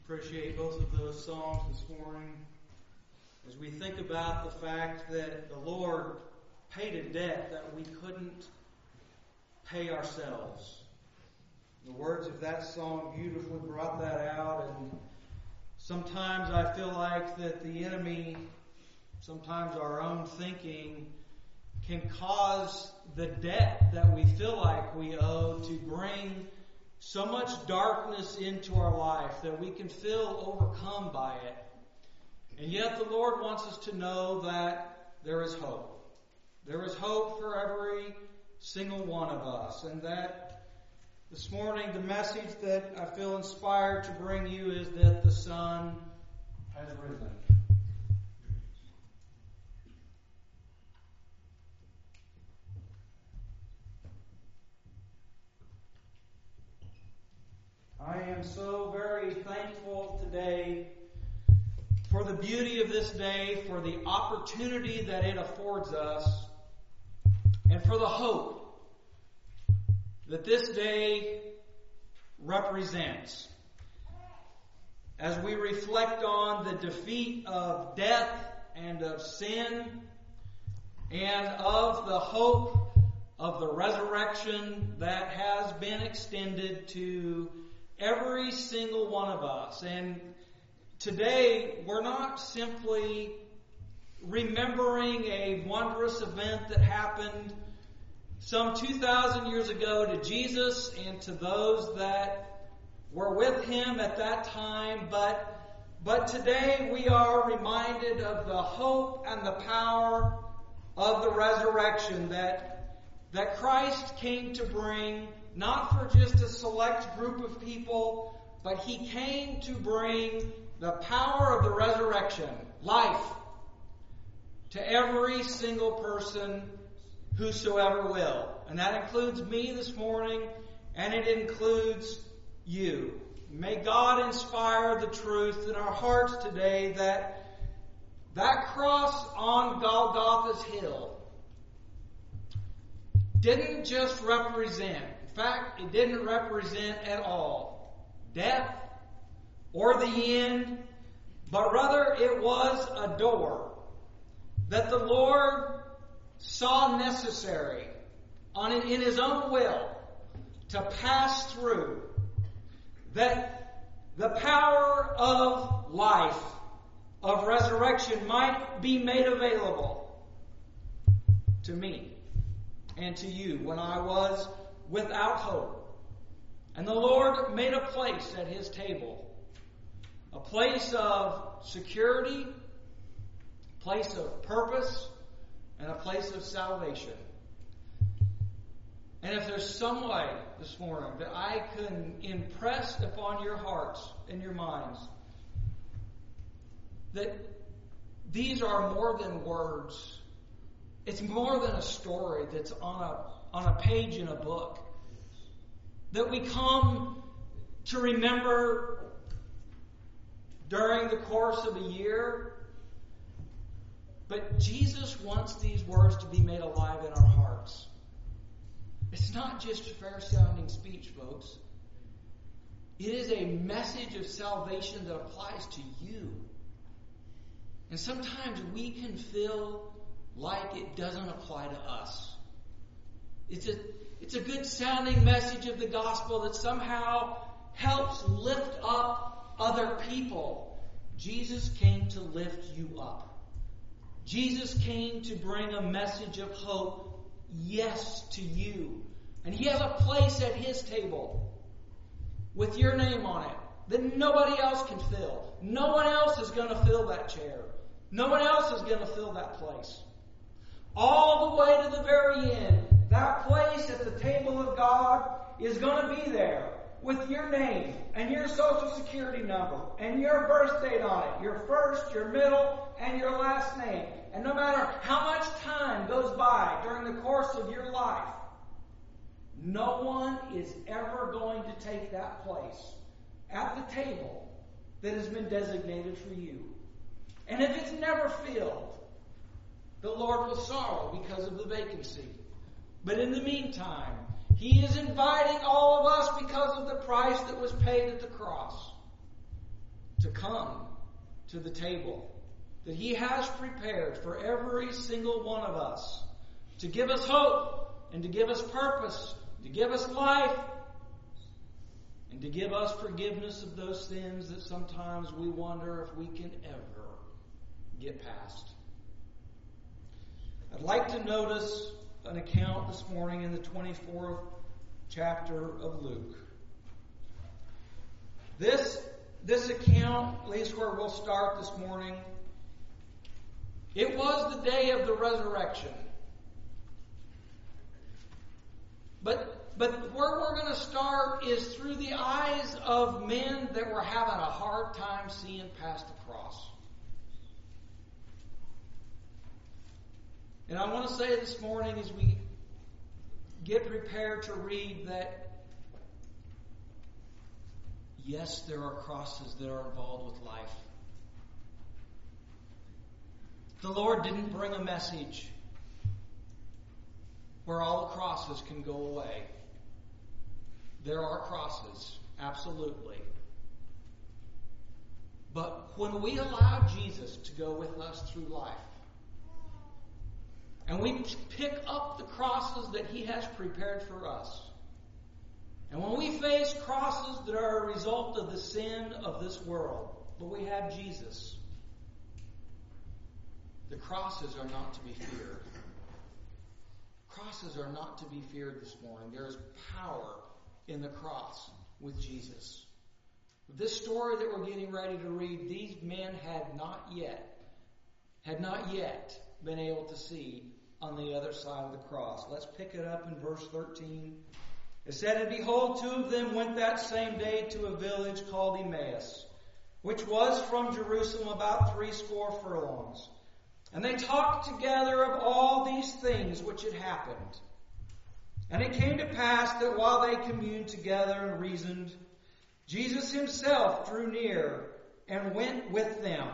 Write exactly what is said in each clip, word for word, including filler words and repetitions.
Appreciate both of those songs this morning as we think about the fact that the Lord paid a debt that we couldn't pay ourselves. The words of that song beautifully brought that out, and sometimes I feel like that the enemy, sometimes our own thinking, can cause the debt that we feel like we owe to bring so much darkness into our life that we can feel overcome by it. And yet the Lord wants us to know that there is hope. There is hope for every single one of us. And that this morning the message that I feel inspired to bring you is that the Son has risen. I am so very thankful today for the beauty of this day, for the opportunity that it affords us, and for the hope that this day represents. As we reflect on the defeat of death and of sin, and of the hope of the resurrection that has been extended to every single one of us. And today, we're not simply remembering a wondrous event that happened some two thousand years ago to Jesus and to those that were with him at that time, but, but today we are reminded of the hope and the power of the resurrection that, that Christ came to bring, not for just a select group of people, but he came to bring the power of the resurrection, life, to every single person whosoever will. And that includes me this morning, and it includes you. May God inspire the truth in our hearts today that that cross on Golgotha's hill didn't just represent, in fact, it didn't represent at all death or the end, but rather it was a door that the Lord saw necessary on in His own will to pass through, that the power of life, of resurrection, might be made available to me and to you when I was without hope. And the Lord made a place at His table, a place of security, a place of purpose, and a place of salvation. And if there's some way this morning that I can impress upon your hearts and your minds that these are more than words, it's more than a story that's on a on a page in a book, that we come to remember during the course of a year. But Jesus wants these words to be made alive in our hearts. It's not just fair-sounding speech, folks. It is a message of salvation that applies to you. And sometimes we can feel like it doesn't apply to us. It's a, it's a good sounding message of the gospel that somehow helps lift up other people. Jesus came to lift you up. Jesus came to bring a message of hope, yes, to you. And He has a place at His table with your name on it that nobody else can fill. No one else is going to fill that chair. No one else is going to fill that place. All the way to the very end, that place at the table of God is going to be there with your name and your social security number and your birth date on it, your first, your middle, and your last name. And no matter how much time goes by during the course of your life, no one is ever going to take that place at the table that has been designated for you. And if it's never filled, the Lord will sorrow because of the vacancy. But in the meantime, He is inviting all of us because of the price that was paid at the cross come to the table that He has prepared for every single one of us to give us hope and to give us purpose, to give us life, and to give us forgiveness of those sins that sometimes we wonder if we can ever get past. I'd like to notice an account this morning in the twenty-fourth chapter of Luke. This, this account, at least where we'll start this morning, it was the day of the resurrection. But, but where we're going to start is through the eyes of men that were having a hard time seeing past the cross. And I want to say this morning as we get prepared to read that, yes, there are crosses that are involved with life. The Lord didn't bring a message where all the crosses can go away. There are crosses, absolutely. But when we allow Jesus to go with us through life, and we pick up the crosses that He has prepared for us, and when we face crosses that are a result of the sin of this world, but we have Jesus, the crosses are not to be feared. Crosses are not to be feared this morning. There is power in the cross with Jesus. This story that we're getting ready to read, these men had not yet, had not yet been able to see on the other side of the cross. Let's pick it up in verse thirteen. It said, "And behold, two of them went that same day to a village called Emmaus, which was from Jerusalem about threescore furlongs. And they talked together of all these things which had happened. And it came to pass that while they communed together and reasoned, Jesus Himself drew near and went with them.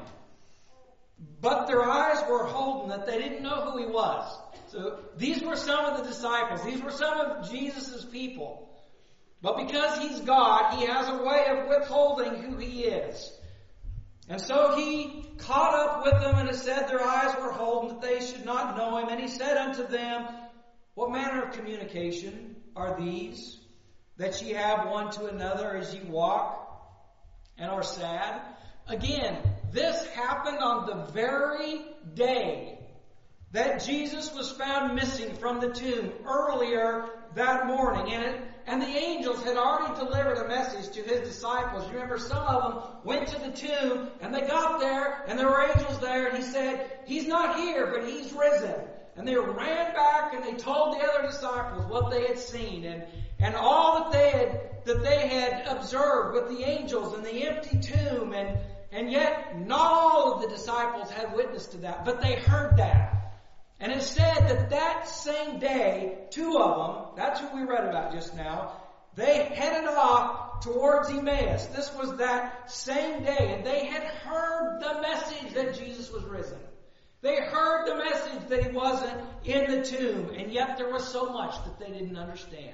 But their eyes were holden that they didn't know who He was." So these were some of the disciples. These were some of Jesus' people. But because He's God, He has a way of withholding who He is. And so He caught up with them, and it said their eyes were holden that they should not know Him. And He said unto them, "What manner of communication are these that ye have one to another as ye walk and are sad?" Again, this happened on the very day that Jesus was found missing from the tomb earlier that morning. And, it, and the angels had already delivered a message to His disciples. You remember some of them went to the tomb and they got there and there were angels there, and He said, "He's not here, but He's risen." And they ran back and they told the other disciples what they had seen and, and all that they had that they had observed with the angels and the empty tomb. And, and yet not all of the disciples had witness to that, but they heard that. And it said that that same day, two of them, that's who we read about just now, they headed off towards Emmaus. This was that same day, and they had heard the message that Jesus was risen. They heard the message that He wasn't in the tomb, and yet there was so much that they didn't understand.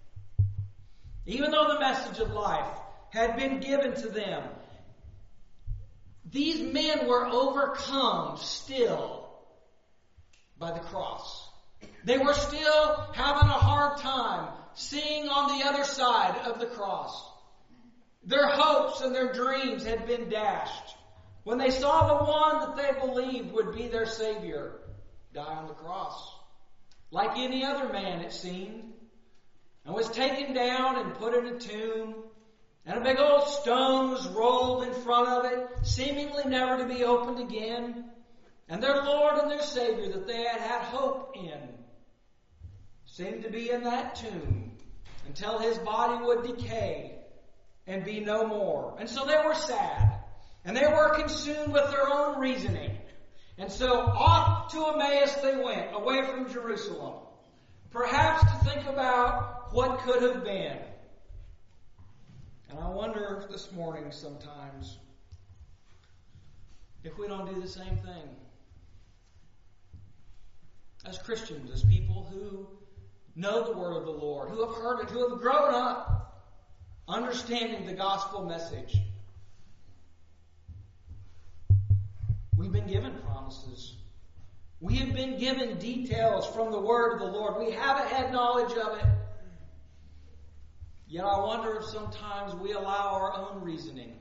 Even though the message of life had been given to them, these men were overcome still by the cross. They were still having a hard time seeing on the other side of the cross. Their hopes and their dreams had been dashed when they saw the one that they believed would be their Savior die on the cross. Like any other man, it seemed, and was taken down and put in a tomb, and a big old stone was rolled in front of it, seemingly never to be opened again. And their Lord and their Savior that they had had hope in seemed to be in that tomb until His body would decay and be no more. And so they were sad, and they were consumed with their own reasoning. And so off to Emmaus they went, away from Jerusalem, perhaps to think about what could have been. And I wonder this morning sometimes if we don't do the same thing. As Christians, as people who know the word of the Lord, who have heard it, who have grown up understanding the gospel message. We've been given promises. We have been given details from the word of the Lord. We haven't had knowledge of it. Yet I wonder if sometimes we allow our own reasoning.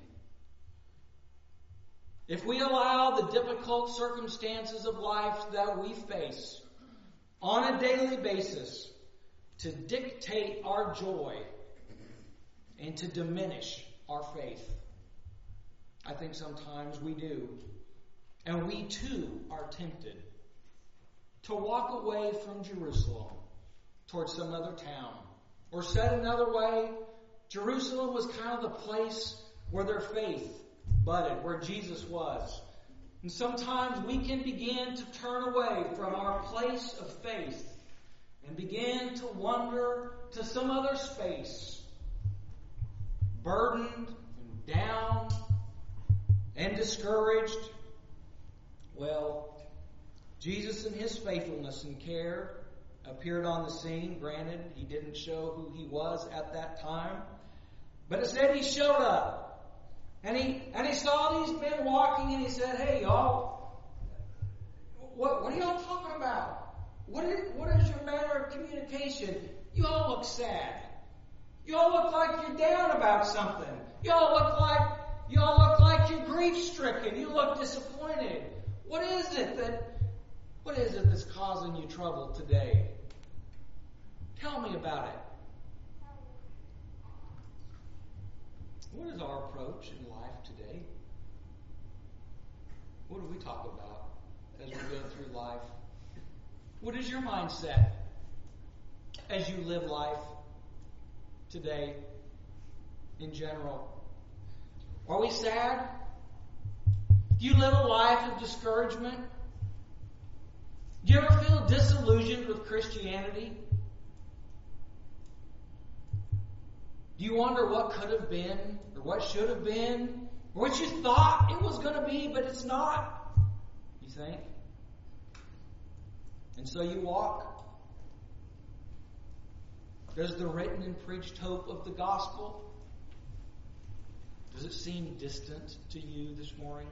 If we allow the difficult circumstances of life that we face on a daily basis to dictate our joy and to diminish our faith. I think sometimes we do. And we too are tempted to walk away from Jerusalem towards some other town. Or said another way, Jerusalem was kind of the place where their faith budded, where Jesus was. And sometimes we can begin to turn away from our place of faith and begin to wander to some other space, burdened and down and discouraged. Well, Jesus in his faithfulness and care appeared on the scene. Granted, he didn't show who he was at that time, but it said he showed up. And he and he saw these men walking, and he said, "Hey, y'all, what what are y'all talking about? What is what is your manner of communication? You all look sad. You all look like you're down about something. You all look like you all look like you're grief stricken. You look disappointed. What is it that what is it that's causing you trouble today? Tell me about it." What is our approach in life today? What do we talk about as we go through life? What is your mindset as you live life today in general? Are we sad? Do you live a life of discouragement? Do you ever feel disillusioned with Christianity? Do you wonder what could have been, or what should have been, or what you thought it was going to be, but it's not? You think? And so you walk. Does the written and preached hope of the gospel, does it seem distant to you this morning?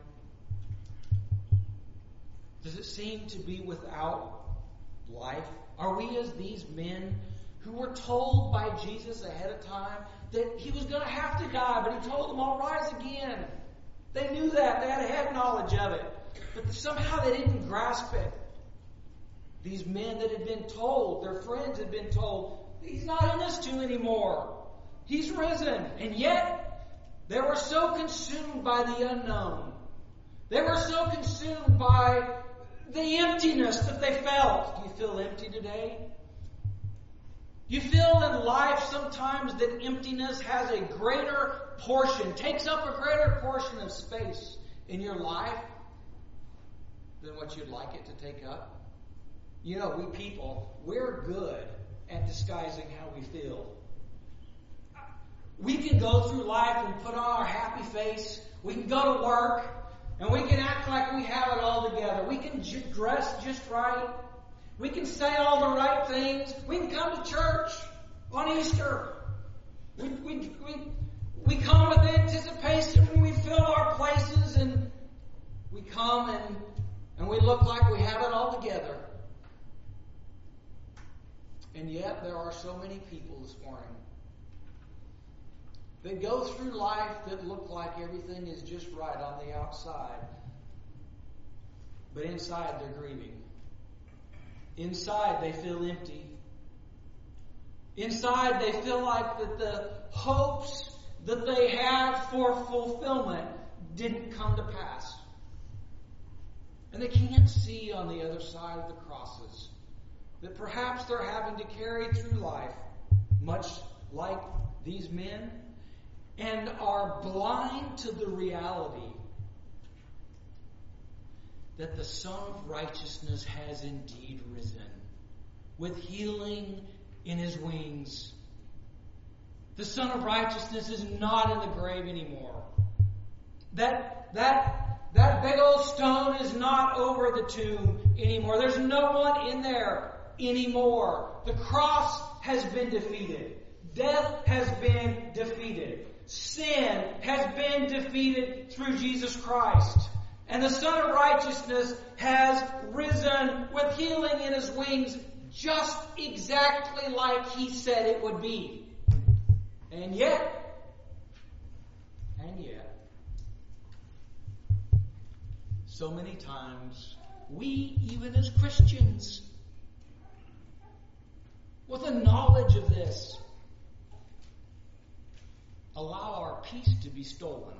Does it seem to be without life? Are we as these men who were told by Jesus ahead of time that he was going to have to die, but he told them, "I'll rise again"? They knew that. They had head knowledge of it. But somehow they didn't grasp it. These men that had been told, their friends had been told, "He's not in this tomb anymore. He's risen." And yet, they were so consumed by the unknown. They were so consumed by the emptiness that they felt. Do you feel empty today? You feel in life sometimes that emptiness has a greater portion, takes up a greater portion of space in your life than what you'd like it to take up? You know, we people, we're good at disguising how we feel. We can go through life and put on our happy face. We can go to work and we can act like we have it all together. We can j- dress just right. We can say all the right things. We can come to church on Easter. We, we, we, we come with anticipation when we fill our places, and we come and, and we look like we have it all together. And yet there are so many people this morning that go through life that look like everything is just right on the outside. But inside they're grieving. Inside they feel empty. Inside they feel like that the hopes that they had for fulfillment didn't come to pass. And they can't see on the other side of the crosses that perhaps they're having to carry through life, much like these men, and are blind to the reality that the Son of Righteousness has indeed risen, with healing in his wings. The Son of Righteousness is not in the grave anymore. That, that, that big old stone is not over the tomb anymore. There's no one in there anymore. The cross has been defeated. Death has been defeated. Sin has been defeated through Jesus Christ. And the Son of Righteousness has risen with healing in his wings, just exactly like he said it would be. And yet, and yet, so many times, we, even as Christians, with a knowledge of this, allow our peace to be stolen.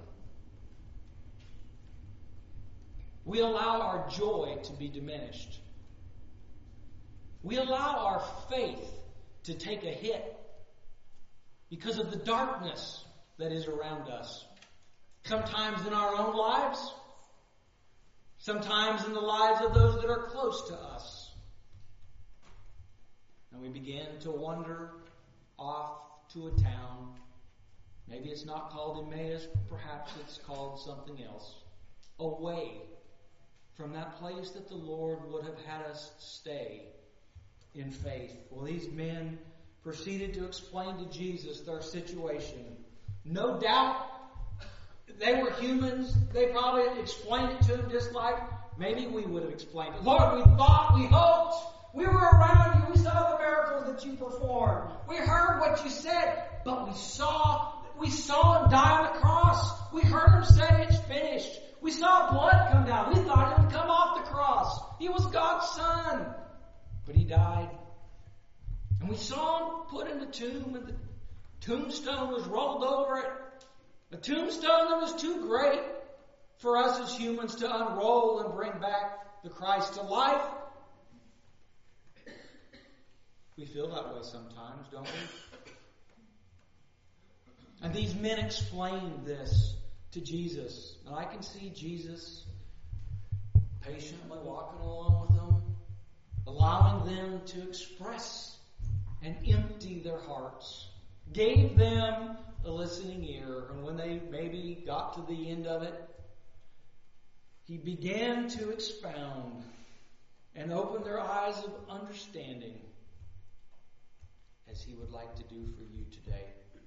We allow our joy to be diminished. We allow our faith to take a hit because of the darkness that is around us. Sometimes in our own lives, sometimes in the lives of those that are close to us. And we begin to wander off to a town. Maybe it's not called Emmaus, perhaps it's called something else. Away from that place that the Lord would have had us stay in faith. Well, these men proceeded to explain to Jesus their situation. No doubt they were humans. They probably explained it to him just like maybe we would have explained it. Lord, we thought, we hoped, we were around you, we saw the miracles that you performed. We heard what you said, but we saw we saw him die on the cross. We heard him say it's finished. We saw blood come down. We thought it would come off the cross. He was God's Son. But he died. And we saw him put in the tomb, and the tombstone was rolled over it. A tombstone that was too great for us as humans to unroll and bring back the Christ to life. We feel that way sometimes, don't we? And these men explained this to Jesus. And I can see Jesus patiently walking along with them, allowing them to express and empty their hearts. Gave them a listening ear. And when they maybe got to the end of it, he began to expound and open their eyes of understanding, as he would like to do for you today.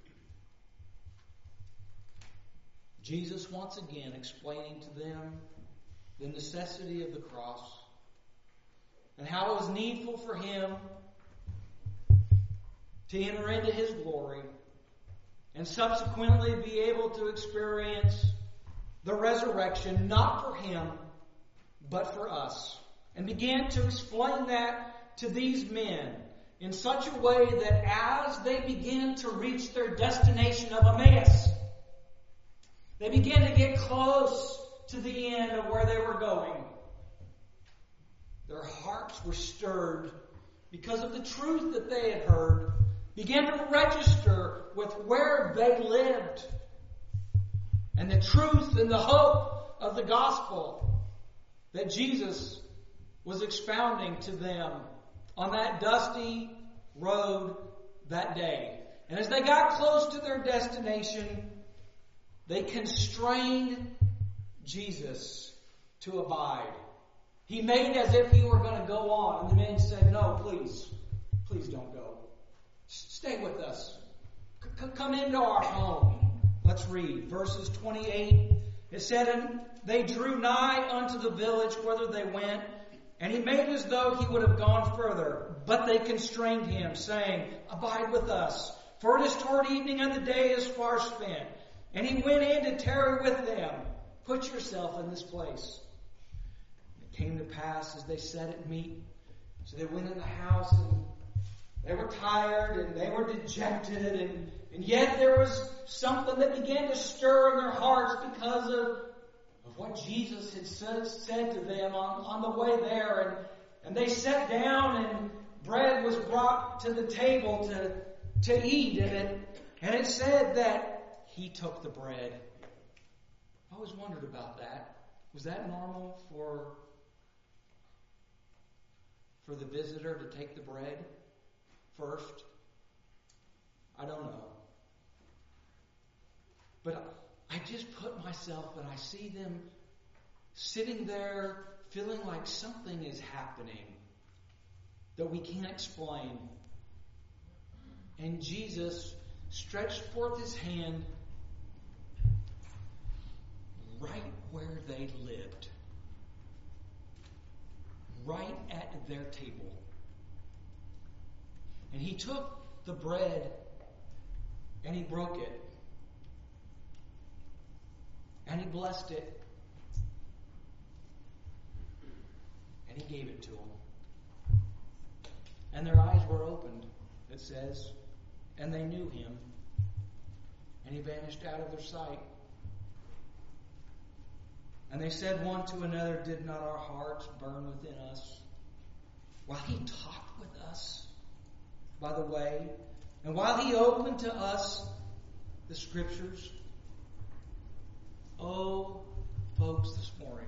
Jesus once again explaining to them the necessity of the cross and how it was needful for him to enter into his glory and subsequently be able to experience the resurrection, not for him, but for us. And began to explain that to these men in such a way that as they began to reach their destination of Emmaus, they began to get close to the end of where they were going. Their hearts were stirred because of the truth that they had heard, began to register with where they lived, and the truth and the hope of the gospel that Jesus was expounding to them on that dusty road that day. And as they got close to their destination, they constrained Jesus to abide. He made as if he were going to go on. And the men said, no, please, please don't go. Stay with us. C- come into our home. Let's read verses twenty-eight. It said, and they drew nigh unto the village whither they went, and he made as though he would have gone further. But they constrained him, saying, abide with us, for it is toward evening, and the day is far spent. And he went in to tarry with them. Put yourself in this place. It came to pass as they sat at meat. So they went in the house, and they were tired, and they were dejected, and, and yet there was something that began to stir in their hearts because of, of what Jesus had said, said to them on, on the way there. And, and they sat down, and bread was brought to the table to, to eat. And it, and it said that he took the bread. I always wondered about that. Was that normal for, for the visitor to take the bread first? I don't know. But I just put myself and I see them sitting there feeling like something is happening that we can't explain. And Jesus stretched forth his hand right where they lived. right at their table. And he took the bread and he broke it. And he blessed it. And he gave it to them. And their eyes were opened, it says, and they knew him. And he vanished out of their sight. And they said one to another, did not our hearts burn within us while he talked with us by the way, and while he opened to us the Scriptures? Oh, folks, this morning,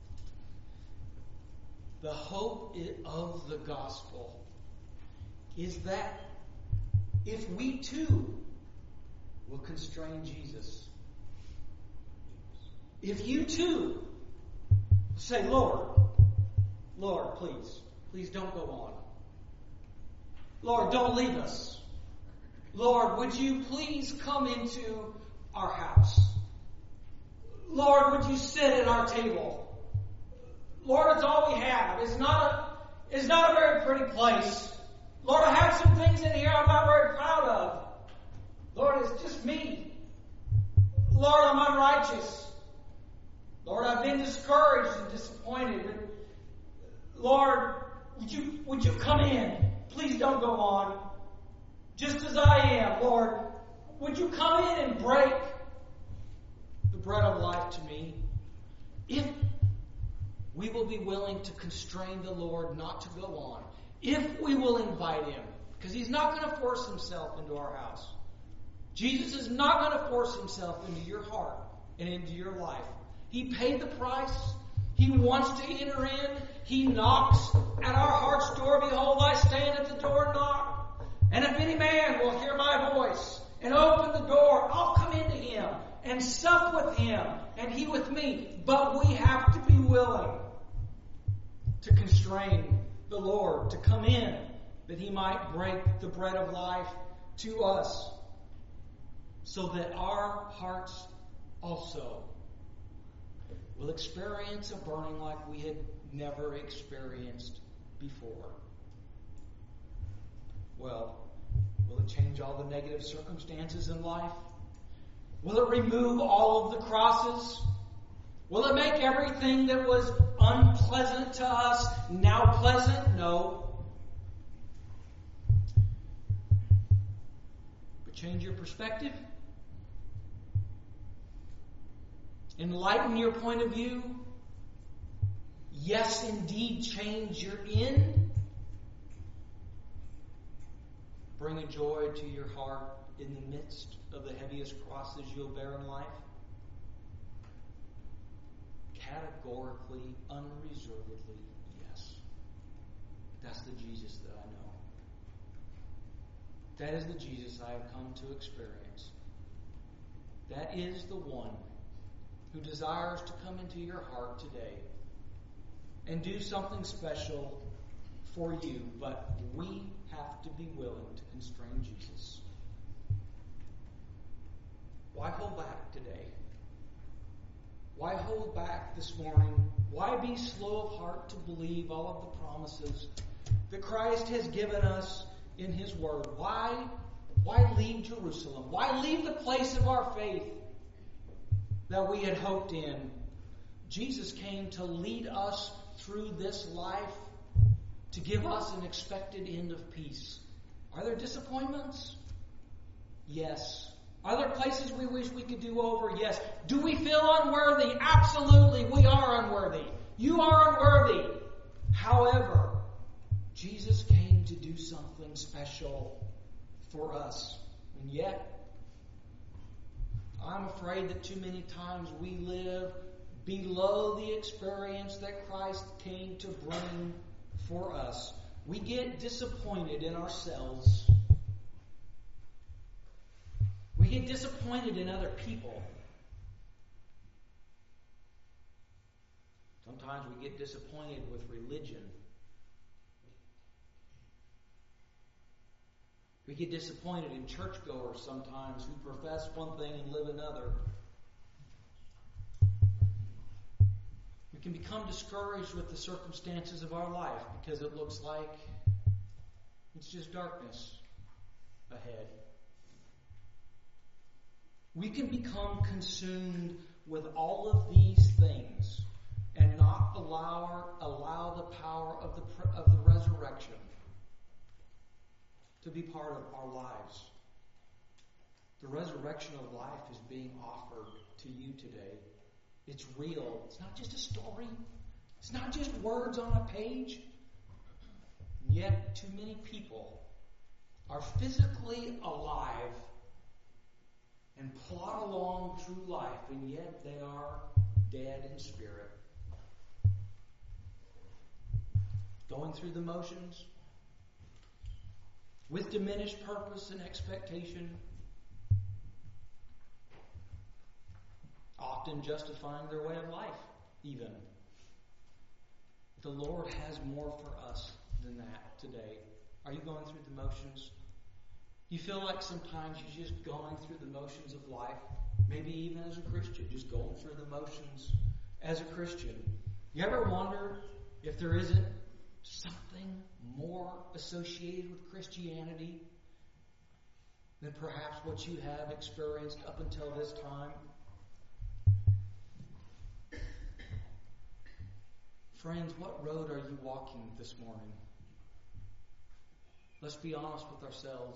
the hope of the gospel is that if we too will constrain Jesus, if you too say, Lord, Lord, please, please don't go on. Lord, don't leave us. Lord, would you please come into our house? Lord, would you sit at our table? Lord, it's all we have. It's not a, it's not a very pretty place. Lord, I have some things in here I'm not very proud of. Lord, it's just me. Lord, I'm unrighteous. Lord, I've been discouraged and disappointed. Lord, would you, would you come in? Please don't go on. Just as I am, Lord, would you come in and break the bread of life to me? If we will be willing to constrain the Lord not to go on, if we will invite him, because he's not going to force himself into our house. Jesus is not going to force himself into your heart and into your life. He paid the price. He wants to enter in. He knocks at our heart's door. Behold, I stand at the door and knock. And if any man will hear my voice and open the door, I'll come into him and sup with him and he with me. But we have to be willing to constrain the Lord to come in that he might break the bread of life to us, so that our hearts also will experience a burning like we had never experienced before. Well, will it change all the negative circumstances in life? Will it remove all of the crosses? Will it make everything that was unpleasant to us now pleasant? No. But change your perspective. Enlighten your point of view. Yes, indeed, change your end. Bring a joy to your heart in the midst of the heaviest crosses you'll bear in life. Categorically, unreservedly, yes. That's the Jesus that I know. That is the Jesus I have come to experience. That is the one who desires to come into your heart today and do something special for you, but we have to be willing to constrain Jesus. Why hold back today? Why hold back this morning? Why be slow of heart to believe all of the promises that Christ has given us in his word? Why, why leave Jerusalem? Why leave the place of our faith that we had hoped in? Jesus came to lead us through this life, to give us an expected end of peace. Are there disappointments? Yes. Are there places we wish we could do over? Yes. Do we feel unworthy? Absolutely, we are unworthy. You are unworthy. However, Jesus came to do something special for us. And yet, I'm afraid that too many times we live below the experience that Christ came to bring for us. We get disappointed in ourselves. We get disappointed in other people. Sometimes we get disappointed with religion. We get disappointed in churchgoers sometimes who profess one thing and live another. We can become discouraged with the circumstances of our life because it looks like it's just darkness ahead. We can become consumed with all of these things and not allow, allow the power of the, of the resurrection to be part of our lives. The resurrection of life is being offered to you today. It's real. It's not just a story. It's not just words on a page. And yet, too many people are physically alive and plod along through life, and yet they are dead in spirit. Going through the motions with diminished purpose and expectation, often justifying their way of life, even. The Lord has more for us than that today. Are you going through the motions? You feel like sometimes you're just going through the motions of life, maybe even as a Christian, just going through the motions as a Christian. You ever wonder if there isn't something more associated with Christianity than perhaps what you have experienced up until this time? Friends, what road are you walking this morning? Let's be honest with ourselves.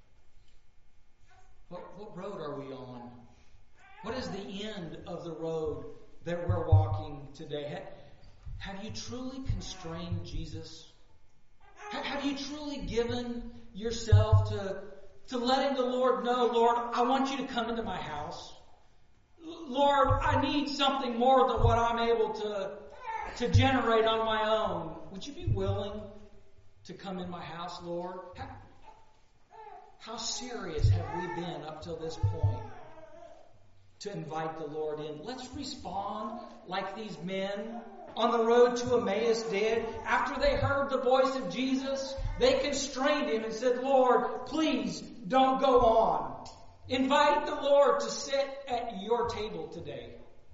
What, what road are we on? What is the end of the road that we're walking today? Have, have you truly constrained Jesus? Have, have you truly given yourself to, to letting the Lord know, Lord, I want you to come into my house. Lord, I need something more than what I'm able to to generate on my own. Would you be willing to come in my house, Lord? How, how serious have we been up till this point to invite the Lord in? Let's respond like these men on the road to Emmaus did. After they heard the voice of Jesus, they constrained him and said, Lord, please don't go on. Invite the Lord to sit at your table today.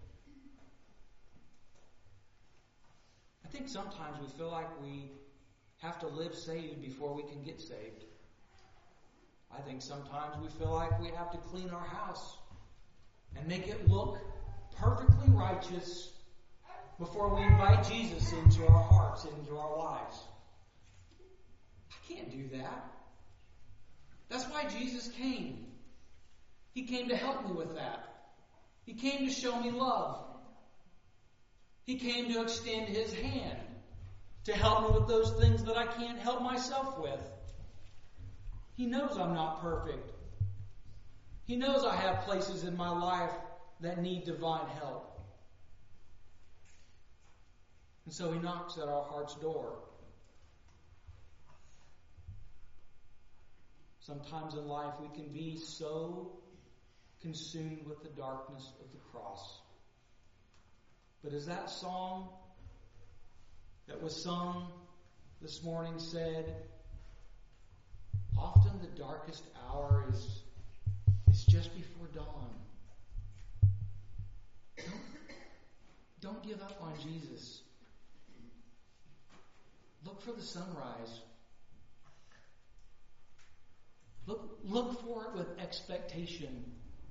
I think sometimes we feel like we have to live saved before we can get saved. I think sometimes we feel like we have to clean our house and make it look perfectly righteous before we invite Jesus into our hearts, into our lives. I can't do that. That's why Jesus came. He came to help me with that. He came to show me love. He came to extend his hand to help me with those things that I can't help myself with. He knows I'm not perfect. He knows I have places in my life that need divine help. And so he knocks at our heart's door. Sometimes in life we can be so consumed with the darkness of the cross. But as that song that was sung this morning said, often the darkest hour is, is just before dawn. Don't, don't give up on Jesus. Look for the sunrise. Look, look for it with expectation.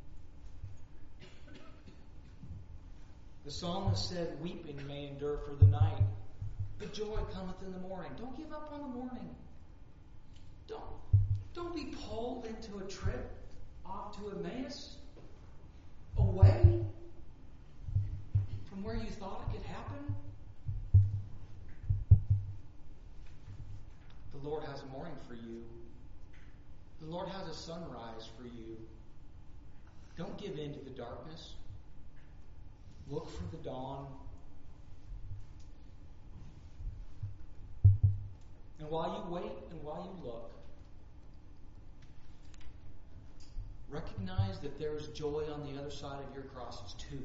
The psalmist said, weeping may endure for the night, but joy cometh in the morning. Don't give up on the morning. Don't, don't be pulled into a trip off to Emmaus, away from where you thought it could happen. The Lord has a morning for you. The Lord has a sunrise for you. Don't give in to the darkness. Look for the dawn. And while you wait and while you look, recognize that there is joy on the other side of your crosses too.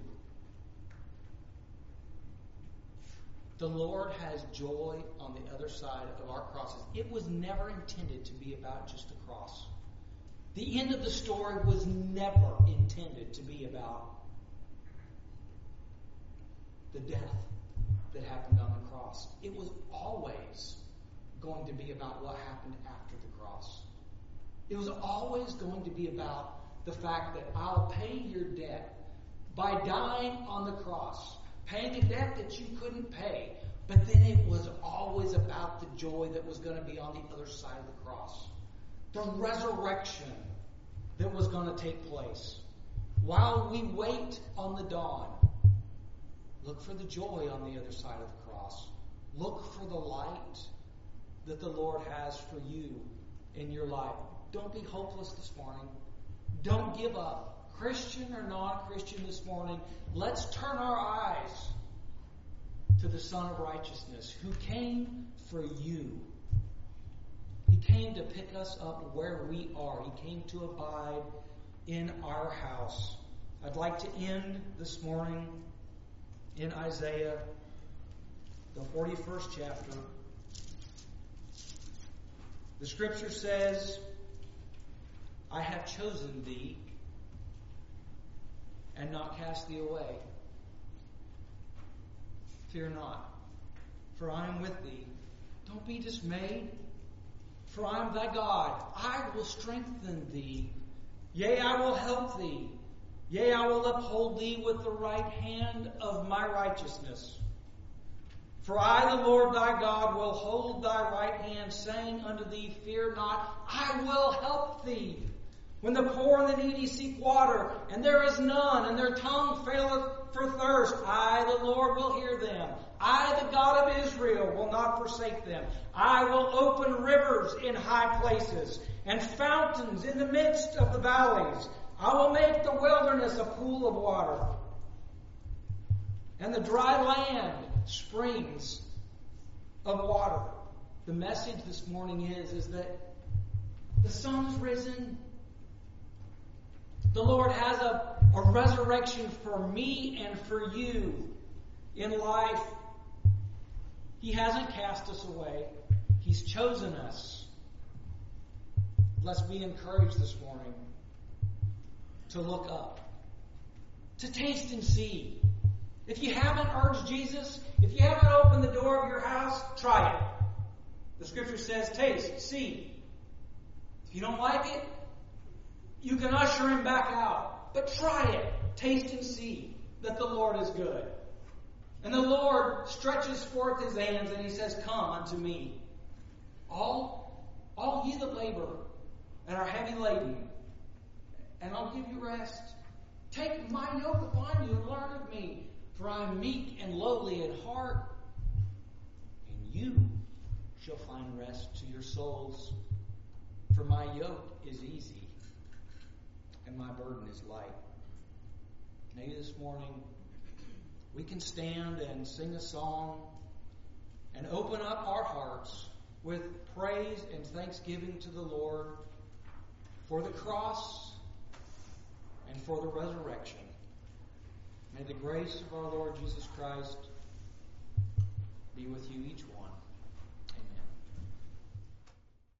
The Lord has joy on the other side of our crosses. It was never intended to be about just the cross. The end of the story was never intended to be about the death that happened on the cross. It was always going to be about what happened after the cross. It was always going to be about the fact that I'll pay your debt by dying on the cross, paying a debt that you couldn't pay. But then it was always about the joy that was going to be on the other side of the cross. The resurrection that was going to take place. While we wait on the dawn, look for the joy on the other side of the cross. Look for the light that the Lord has for you in your life. Don't be hopeless this morning. Don't give up. Christian or non-Christian this morning, let's turn our eyes to the Son of Righteousness who came for you. He came to pick us up where we are. He came to abide in our house. I'd like to end this morning in Isaiah, the forty-first chapter. The scripture says, I have chosen thee and not cast thee away. Fear not, for I am with thee. Don't be dismayed, for I am thy God. I will strengthen thee. Yea, I will help thee. Yea, I will uphold thee with the right hand of my righteousness. For I, the Lord thy God, will hold thy right hand, saying unto thee, fear not, I will help thee. When the poor and the needy seek water, and there is none, and their tongue faileth for thirst, I, the Lord, will hear them. I, the God of Israel, will not forsake them. I will open rivers in high places, and fountains in the midst of the valleys. I will make the wilderness a pool of water, and the dry land springs of water. The message this morning is, is that the sun's risen. The Lord has a, a resurrection for me and for you in life. He hasn't cast us away. He's chosen us. Let's be encouraged this morning to look up, to taste and see. If you haven't urged Jesus, if you haven't opened the door of your house, try it. The scripture says, taste, see. If you don't like it, you can usher him back out. But try it. Taste and see that the Lord is good. And the Lord stretches forth his hands and he says, come unto me. All, all ye that labor and are heavy laden, and I'll give you rest. Take my yoke upon you and learn of me, for I am meek and lowly in heart, and you shall find rest to your souls. For my yoke is easy, and my burden is light. Maybe this morning we can stand and sing a song and open up our hearts with praise and thanksgiving to the Lord for the cross and for the resurrection. May the grace of our Lord Jesus Christ be with you each one.